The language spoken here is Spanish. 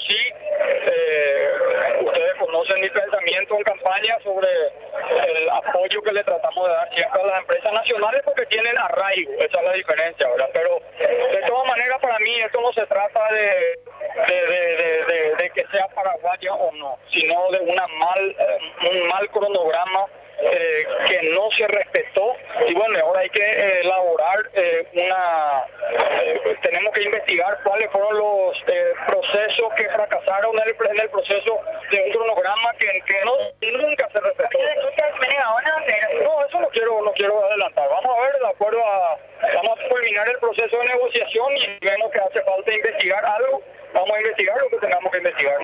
sí, ustedes conocen mi pensamiento en campaña sobre el apoyo que le tratamos de dar siempre a las empresas nacionales porque tienen arraigo, esa es la diferencia, ¿verdad? Pero de todas maneras para mí esto no se trata de que sea paraguaya o no, sino de un mal cronograma que no se respetó y bueno, ahora hay que elaborar tenemos que investigar cuáles fueron los procesos que fracasaron en el proceso de un cronograma que nunca se respetó. No, eso no quiero adelantar. Vamos a ver, vamos a culminar el proceso de negociación y vemos que hace falta investigar algo, vamos a investigar lo que tengamos que investigar.